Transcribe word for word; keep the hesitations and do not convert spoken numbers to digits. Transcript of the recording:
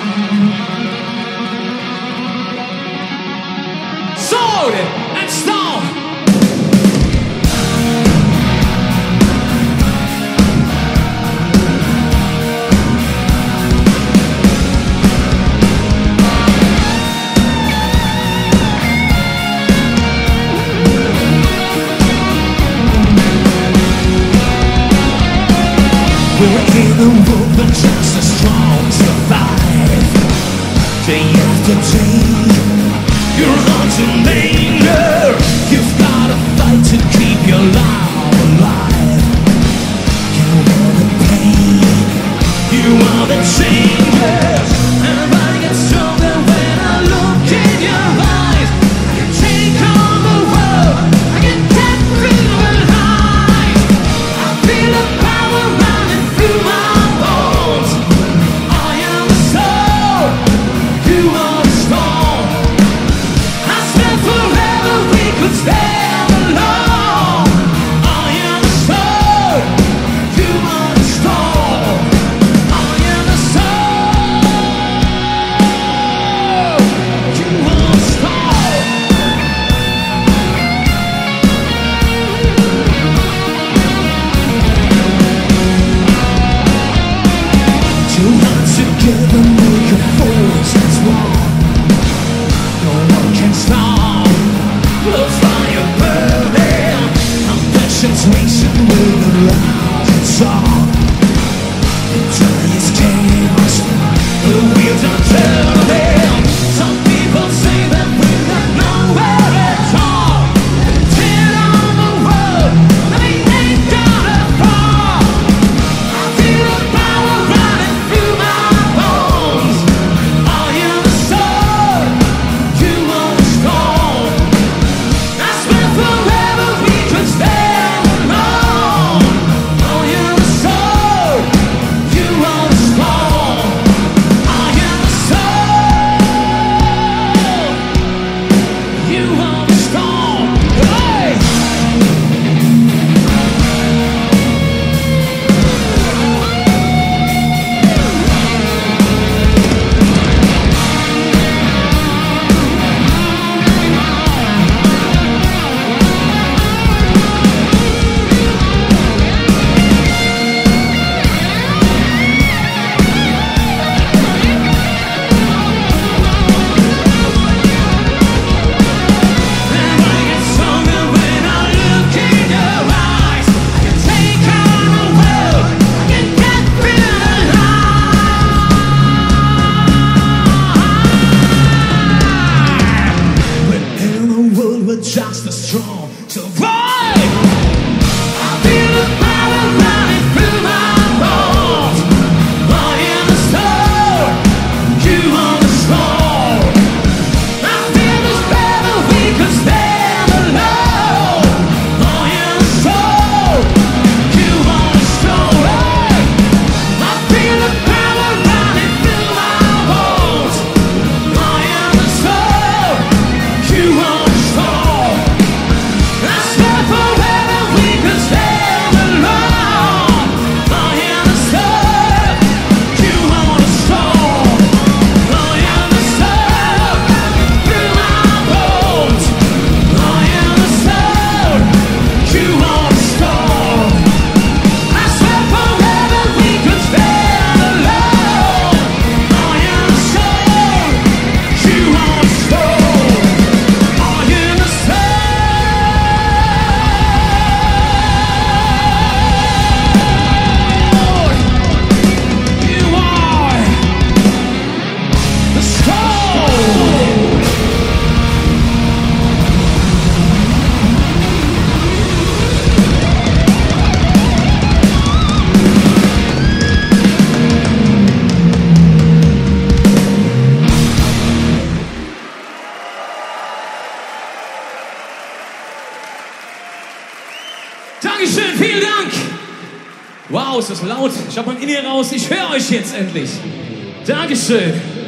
Sword and stone. We're in a world but just as strong survive. Day after day, you're haunting danger. You've gotta fight to keep your love alive. You are the pain, you are the changes. And I get stronger when I look in your eyes. I can take on the world, I can get through the night. I feel the power running through my bones. I am the soul, you are the stone. I swear forever we could stand alone. I am the soul, you are the stone. I am the soul, you are the stone. Two hands together make a force that's wrong. No one can stop the fire burning. Confessions racing with a loud song. The time is chaos, the wheels are turning. Some people say that we're not nowhere at all. Tear on the world, and we ain't gonna fall. I feel the power running through my bones. I am the soul, you are the stone. I swear forever we could stand alone. I am the soul, you are the stone. I am the soul, you are the stone. Hey! And I get stronger when I look in your eyes. I can take on the world, I can get through the night. We're in a world with just as strong survive. I feel the power running through my bones. I am the soul, you are the stone. I feel this better we could stand alone. I am the soul, you are the stone. Hey! I feel the power running through my bones. I am the soul, you are the stone. I swear forever we could stand alone. I am the soul, you are the stone. I am the soul, through my bones. I am the soul, you are the stone. I swear forever we could stand alone. I am the soul, you are the stone. I am the soul, you are the stone. Dankeschön, vielen Dank. Wow, ist das laut. Ich hab mein In-Ear raus. Ich höre euch jetzt endlich. Dankeschön.